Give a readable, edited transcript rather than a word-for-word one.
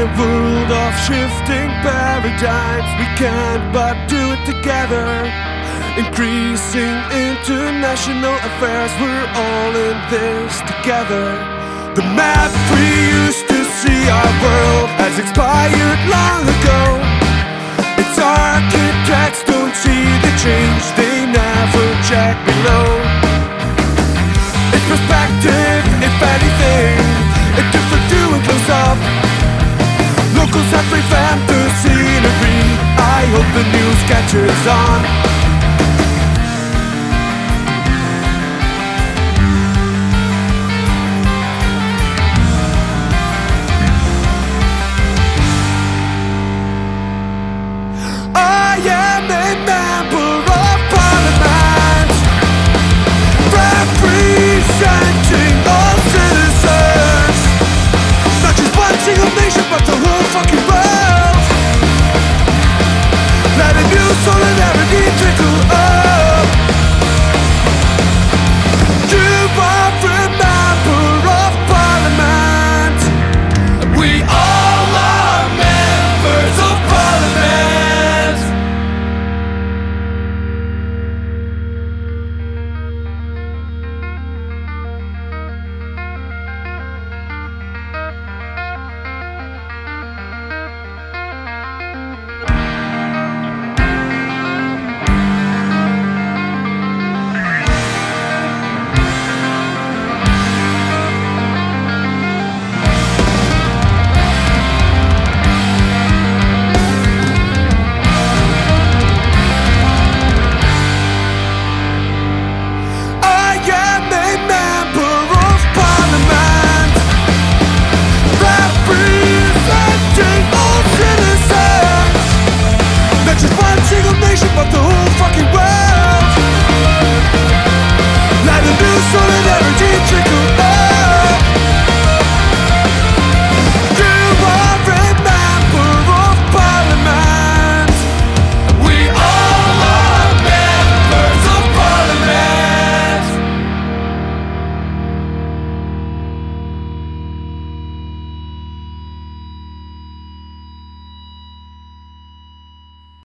a world of shifting paradigms, we can't but do it together. Increasing international affairs, we're all in this together. The map we used to see our world has expired long ago. Its architects don't see the change, they never check below. Its perspective, if anything, it different to and close up. Locals have revamped the scenery, I hope the news catches on. I am a member of parliament, representing all citizens. Not just one single nation, but the whole fucking world.